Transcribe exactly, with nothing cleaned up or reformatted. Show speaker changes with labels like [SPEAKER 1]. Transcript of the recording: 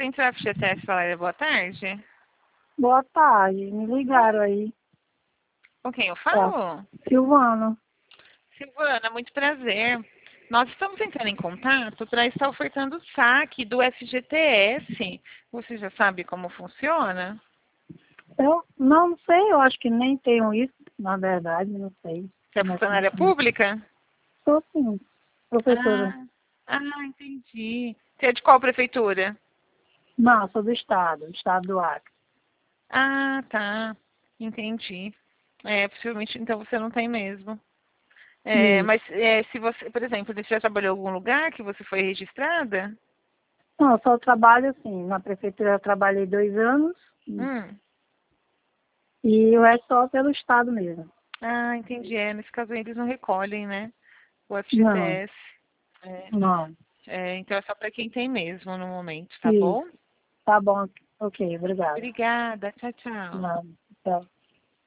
[SPEAKER 1] Centro F G T S, Valéria, boa tarde.
[SPEAKER 2] Boa tarde, me ligaram aí.
[SPEAKER 1] Com quem eu
[SPEAKER 2] É,
[SPEAKER 1] falo?
[SPEAKER 2] Silvana.
[SPEAKER 1] Silvana, muito prazer. Nós estamos entrando em contato para estar ofertando o saque do F G T S. Você já sabe como funciona?
[SPEAKER 2] Eu não sei, eu acho que nem tenho isso, na verdade, não sei.
[SPEAKER 1] Você é
[SPEAKER 2] Como é que
[SPEAKER 1] funcionária
[SPEAKER 2] funciona.
[SPEAKER 1] pública?
[SPEAKER 2] Sou sim, professora.
[SPEAKER 1] Ah, ah, entendi. Você é de qual prefeitura?
[SPEAKER 2] Não, sou do estado, do estado do Acre.
[SPEAKER 1] Ah, tá. Entendi. É, possivelmente então você não tem mesmo. É,
[SPEAKER 2] Isso.
[SPEAKER 1] mas é, se você, por exemplo, você já trabalhou em algum lugar que você foi registrada?
[SPEAKER 2] Não, eu só trabalho assim, na prefeitura eu trabalhei dois anos
[SPEAKER 1] Hum.
[SPEAKER 2] e o resto só pelo estado mesmo.
[SPEAKER 1] Ah, entendi. É, nesse caso eles não recolhem, né? O
[SPEAKER 2] Não,
[SPEAKER 1] F G T S. É,
[SPEAKER 2] não.
[SPEAKER 1] é, então é só para quem tem mesmo no momento, tá
[SPEAKER 2] Isso.
[SPEAKER 1] bom?
[SPEAKER 2] Tá bom, ok, obrigada.
[SPEAKER 1] Obrigada. Tchau, tchau.
[SPEAKER 2] Não, tchau.